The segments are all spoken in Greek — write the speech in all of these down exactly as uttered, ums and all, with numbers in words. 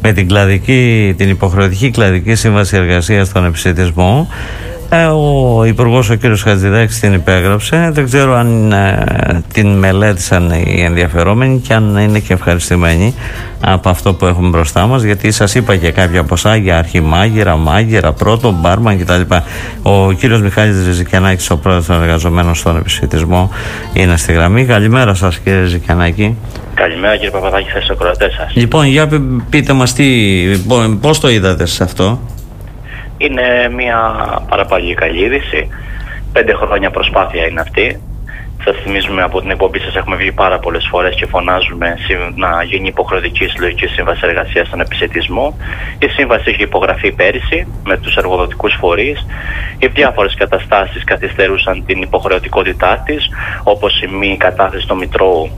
με την, κλαδική, την υποχρεωτική κλαδική σύμβαση εργασίας στον επισιτισμό. Ε, ο Υπουργός, ο κ. Χατζηδάκης, την υπέγραψε. Δεν ξέρω αν ε, την μελέτησαν οι ενδιαφερόμενοι και αν είναι και ευχαριστημένοι από αυτό που έχουμε μπροστά μας, γιατί σας είπα και κάποια ποσά για αρχιμάγειρα, μάγειρα, πρώτο, μπάρμαν κτλ. Ο κ. Μιχάλης Ριζικιανάκης, ο πρόεδρος των εργαζομένων στον επισιτισμό, είναι στη γραμμή. Καλημέρα σας, κ. Ριζικιανάκη. Καλημέρα, κύριε Παπαδάκη, σας ακροατές σας. Λοιπόν, για πείτε μας τι, πώς το είδατε σε αυτό. Είναι μια πάρα πολύ καλή είδηση. Πέντε χρόνια προσπάθεια είναι αυτή. Σας θυμίζουμε, από την εκπομπή σας έχουμε βγει πάρα πολλές φορές και φωνάζουμε να γίνει υποχρεωτική συλλογική σύμβαση εργασίας στον επισιτισμό. Η σύμβαση έχει υπογραφεί πέρυσι με τους εργοδοτικούς φορείς. Οι διάφορες καταστάσεις καθυστερούσαν την υποχρεωτικότητά της, όπως η μη κατάθεση στο Μητρό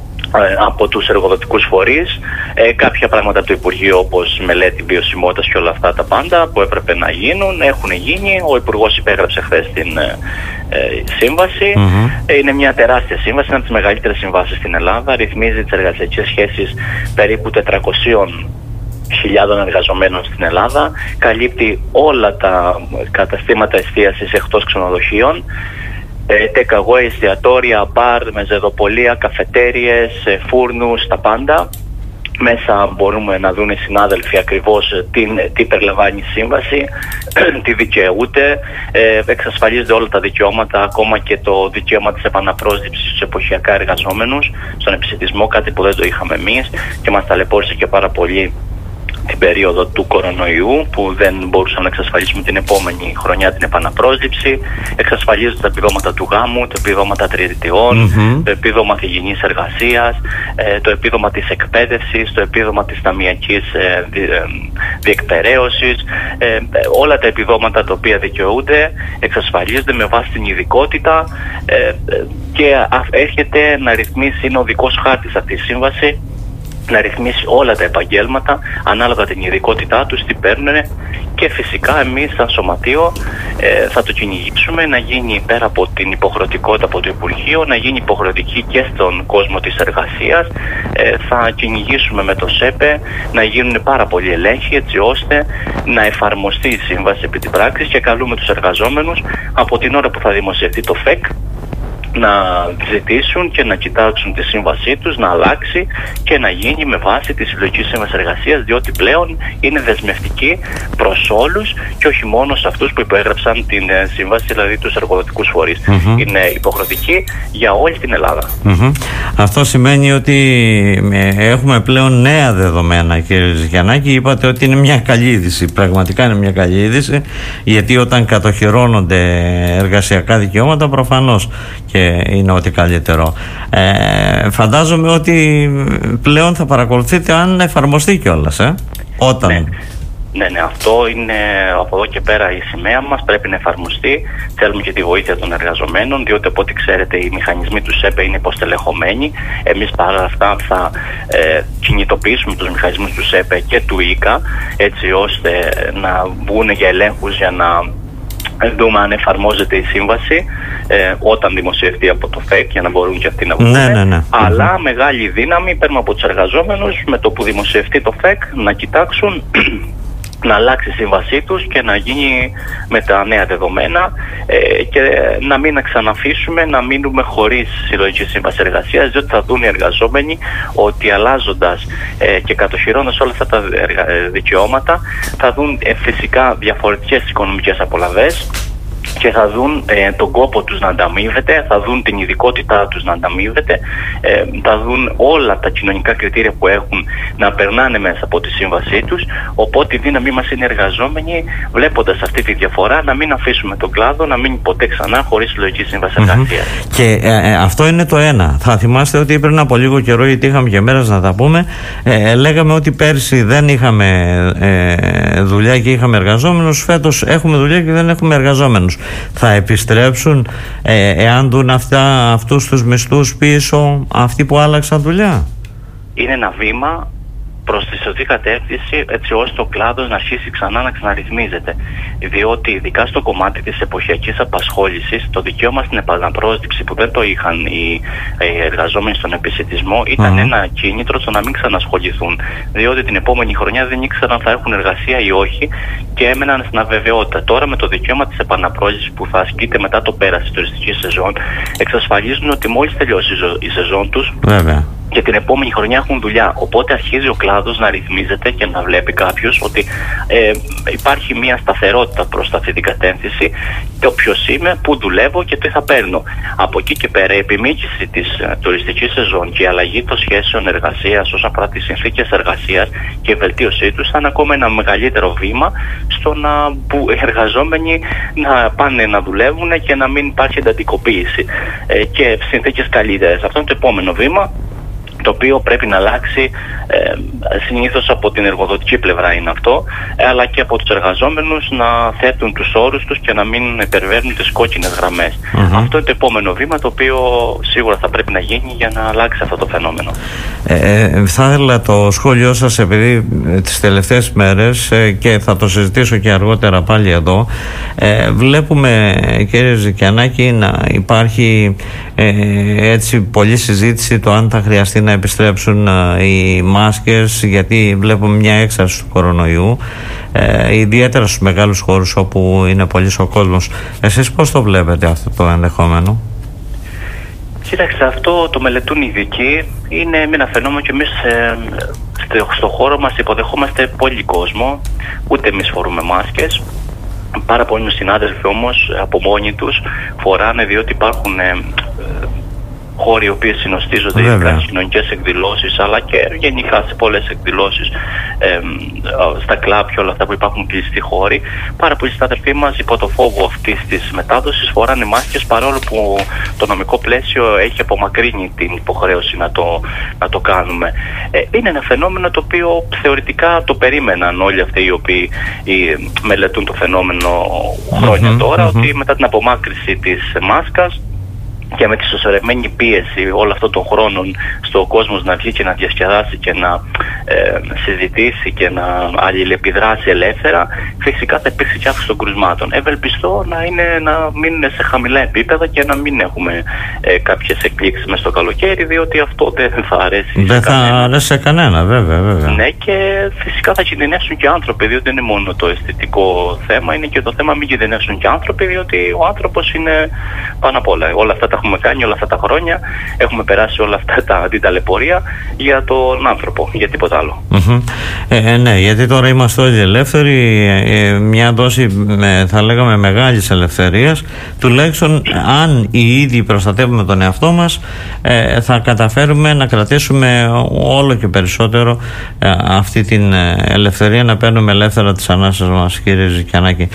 από τους εργοδοτικούς φορείς, ε, κάποια πράγματα από το Υπουργείο, όπως μελέτη βιωσιμότητας και όλα αυτά τα πάντα που έπρεπε να γίνουν, έχουν γίνει. Ο Υπουργός υπέγραψε χθες την ε, ε, σύμβαση. Mm-hmm. Ε, είναι μια τεράστια σύμβαση, είναι από τις μεγαλύτερες συμβάσεις στην Ελλάδα. Ρυθμίζει τις εργασιακές σχέσεις περίπου τετρακόσιες χιλιάδων εργαζομένων στην Ελλάδα. Καλύπτει όλα τα καταστήματα εστίασης εκτός ξενοδοχείων. Τεκαγό, εστιατόρια, μπαρ, μεζεδοπολία, καφετέριες, φούρνους, τα πάντα. Μέσα μπορούμε να δουν οι συνάδελφοι ακριβώς τι, τι περιλαμβάνει η σύμβαση, τι δικαιούται, ε, εξασφαλίζονται όλα τα δικαιώματα, ακόμα και το δικαίωμα της επαναπρόσληψης στους εποχιακά εργαζόμενους στον επισιτισμό, κάτι που δεν το είχαμε εμείς και μας ταλαιπώρησε και πάρα πολύ την περίοδο του κορονοϊού, που δεν μπορούσαμε να εξασφαλίσουμε την επόμενη χρονιά την επαναπρόσληψη. Εξασφαλίζονται τα επιδόματα του γάμου, τα επιδόματα τριετιών, mm-hmm. το επίδομα υγιεινής εργασίας, ε, το επίδομα της εκπαίδευσης, το επίδομα της ταμειακής ε, δι, ε, διεκπεραίωσης. Ε, όλα τα επιδόματα τα οποία δικαιούνται εξασφαλίζονται με βάση την ειδικότητα ε, και έρχεται να ρυθμίσει, είναι ο οδικός χάρτης αυτή η σύμβαση, να ρυθμίσει όλα τα επαγγέλματα ανάλογα την ειδικότητά τους, τι παίρνουν, και φυσικά εμείς σαν σωματείο ε, θα το κυνηγήσουμε να γίνει, πέρα από την υποχρεωτικότητα από το Υπουργείο, να γίνει υποχρεωτική και στον κόσμο της εργασίας. Ε, θα κυνηγήσουμε με το ΣΕΠΕ να γίνουν πάρα πολλοί ελέγχοι, έτσι ώστε να εφαρμοστεί η σύμβαση επί την πράξη, και καλούμε τους εργαζόμενους από την ώρα που θα δημοσιευτεί το ΦΕΚ να ζητήσουν και να κοιτάξουν τη σύμβασή τους, να αλλάξει και να γίνει με βάση τη συλλογική σύμβαση εργασίας, διότι πλέον είναι δεσμευτική προς όλους και όχι μόνο σε αυτούς που υπέγραψαν την σύμβαση, δηλαδή τους εργοδοτικούς φορείς. Mm-hmm. Είναι υποχρεωτική για όλη την Ελλάδα. Mm-hmm. Αυτό σημαίνει ότι έχουμε πλέον νέα δεδομένα, κύριε Ριζικιανάκη. Είπατε ότι είναι μια καλή είδηση. Πραγματικά είναι μια καλή είδηση, γιατί όταν κατοχυρώνονται εργασιακά δικαιώματα, προφανώς και είναι ό,τι καλύτερο. Ε, φαντάζομαι ότι πλέον θα παρακολουθείτε αν εφαρμοστεί κιόλας, ε? Όταν... Ναι. Ναι, ναι, αυτό είναι από εδώ και πέρα η σημαία μας, πρέπει να εφαρμοστεί. Θέλουμε και τη βοήθεια των εργαζομένων, διότι από ό,τι ξέρετε οι μηχανισμοί του ΣΕΠΕ είναι υποστελεχωμένοι. Εμείς παρά αυτά θα ε, κινητοποιήσουμε τους μηχανισμούς του ΣΕΠΕ και του ΙΚΑ, έτσι ώστε να βγουν για ελέγχους, για να δούμε αν εφαρμόζεται η σύμβαση ε, όταν δημοσιευτεί από το ΦΕΚ, για να μπορούν και αυτοί να βγουν. Ναι, ναι, ναι. Αλλά μεγάλη δύναμη παίρνουμε από τους εργαζόμενους με το που δημοσιευτεί το ΦΕΚ να κοιτάξουν να αλλάξει η σύμβασή τους και να γίνει με τα νέα δεδομένα ε, και να μην ξαναφήσουμε να μείνουμε χωρίς συλλογική σύμβαση εργασίας, διότι θα δουν οι εργαζόμενοι ότι αλλάζοντας ε, και κατοχυρώνοντας όλα αυτά τα δικαιώματα θα δουν ε, φυσικά διαφορετικές οικονομικές απολαβές και θα δουν ε, τον κόπο τους να ανταμείβεται, θα δουν την ειδικότητά τους να ανταμείβεται, ε, θα δουν όλα τα κοινωνικά κριτήρια που έχουν να περνάνε μέσα από τη σύμβασή τους. Οπότε η δύναμή μας είναι εργαζόμενοι, βλέποντας αυτή τη διαφορά, να μην αφήσουμε τον κλάδο να μείνει ποτέ ξανά χωρίς συλλογική σύμβαση εργασίας. Mm-hmm. Και ε, ε, αυτό είναι το ένα. Θα θυμάστε ότι πριν από λίγο καιρό, γιατί είχαμε και μέρες να τα πούμε, ε, λέγαμε ότι πέρσι δεν είχαμε ε, δουλειά και είχαμε εργαζόμενους, φέτος έχουμε δουλειά και δεν έχουμε εργαζόμενους. Θα επιστρέψουν ε, εάν δουν αυτά, αυτούς τους μισθούς πίσω αυτοί που άλλαξαν δουλειά? Είναι ένα βήμα προς τη σωστή κατεύθυνση, έτσι ώστε ο κλάδος να αρχίσει ξανά να ξαναρυθμίζεται. Διότι ειδικά στο κομμάτι της εποχιακής απασχόλησης, το δικαίωμα στην επαναπρόσληψη που δεν το είχαν οι, οι εργαζόμενοι στον επισιτισμό ήταν mm. ένα κίνητρο στο να μην ξανασχοληθούν. Διότι την επόμενη χρονιά δεν ήξεραν αν θα έχουν εργασία ή όχι και έμεναν στην αβεβαιότητα. Τώρα με το δικαίωμα της επαναπρόσληψης που θα ασκείται μετά το πέρας της τουριστικής σεζόν, εξασφαλίζουν ότι μόλις τελειώσει η σεζόν τους, βέβαια, και την επόμενη χρονιά έχουν δουλειά. Οπότε αρχίζει ο κλάδος να ρυθμίζεται και να βλέπει κάποιος ότι ε, υπάρχει μια σταθερότητα προς αυτή την κατεύθυνση, το ποιος είμαι, πού δουλεύω και τι θα παίρνω. Από εκεί και πέρα η επιμήκυση της ε, τουριστικής σεζόν και η αλλαγή των σχέσεων εργασίας όσον αφορά τις συνθήκες εργασίας και η βελτίωσή τους θα είναι ακόμα ένα μεγαλύτερο βήμα στο να που οι εργαζόμενοι να πάνε να δουλεύουν και να μην υπάρχει εντατικοποίηση ε, και συνθήκες καλύτερες. Αυτό είναι το επόμενο βήμα, το οποίο πρέπει να αλλάξει. Ε, συνήθως από την εργοδοτική πλευρά είναι αυτό, αλλά και από τους εργαζόμενους να θέτουν τους όρους τους και να μην υπερβαίνουν τις κόκκινες γραμμές. Mm-hmm. Αυτό είναι το επόμενο βήμα, το οποίο σίγουρα θα πρέπει να γίνει για να αλλάξει αυτό το φαινόμενο. Ε, θα ήθελα το σχόλιο σας, επειδή τις τελευταίες μέρες ε, και θα το συζητήσω και αργότερα πάλι εδώ, ε, βλέπουμε, κύριε Ζικιανάκη, να υπάρχει ε, έτσι πολλή συζήτηση το αν θα χρειαστεί να επιστρέψουν ε, οι μάσκες, γιατί βλέπουμε μια έξαρση του κορονοϊού, ε, ιδιαίτερα στους μεγάλους χώρους όπου είναι πολύς ο κόσμος. Εσείς πώς το βλέπετε αυτό το ενδεχόμενο? Κοίταξε, αυτό το μελετούν οι ειδικοί. Είναι ένα φαινόμενο και εμείς ε, στο, στο χώρο μας υποδεχόμαστε πολύ κόσμο. Ούτε εμείς φορούμε μάσκες. Πάρα πολλοί συνάδελφοι όμως από μόνοι τους φοράνε, διότι υπάρχουν ε, χώροι οι οποίοι συνοστίζονται για κοινωνικές εκδηλώσεις, αλλά και γενικά σε πολλές εκδηλώσεις, ε, στα κλαμπ και όλα αυτά που υπάρχουν κλειστοί χώροι. Πάρα πολλοί συνάδελφοί μας υπό το φόβο αυτής της μετάδοσης φοράνε μάσκες, παρόλο που το νομικό πλαίσιο έχει απομακρύνει την υποχρέωση να το, να το κάνουμε. Ε, είναι ένα φαινόμενο το οποίο θεωρητικά το περίμεναν όλοι αυτοί οι οποίοι οι, μελετούν το φαινόμενο χρόνια mm-hmm, τώρα, mm-hmm. ότι μετά την απομάκρυση της μάσκας και με τη σωσορευμένη πίεση όλων αυτών των χρόνων στο κόσμο να βγει και να διασκεδάσει και να ε, συζητήσει και να αλληλεπιδράσει ελεύθερα, φυσικά θα υπήρξει και αύξηση των κρουσμάτων. Ευελπιστώ να, είναι, να μείνουν σε χαμηλά επίπεδα και να μην έχουμε ε, κάποιες εκπλήξεις μες στο καλοκαίρι, διότι αυτό δεν θα αρέσει δεν σε κανένα. Δεν θα αρέσει σε κανένα, βέβαια, βέβαια. Ναι, και φυσικά θα κινδυνεύσουν και άνθρωποι, διότι δεν είναι μόνο το αισθητικό θέμα, είναι και το θέμα μην κινδυνεύσουν και άνθρωποι, διότι ο άνθρωπος είναι πάνω απ' όλα. Όλα αυτά τα έχουμε κάνει όλα αυτά τα χρόνια, έχουμε περάσει όλα αυτά τα αντιταλαιπωρία για τον άνθρωπο, για τίποτα άλλο. Mm-hmm. Ε, ναι, γιατί τώρα είμαστε όλοι ελεύθεροι, ε, μια δόση με, θα λέγαμε μεγάλης ελευθερίας, τουλάχιστον αν οι ίδιοι προστατεύουμε τον εαυτό μας, ε, θα καταφέρουμε να κρατήσουμε όλο και περισσότερο ε, αυτή την ελευθερία, να παίρνουμε ελεύθερα τις ανάσες μας, κύριε Ζικιανάκη.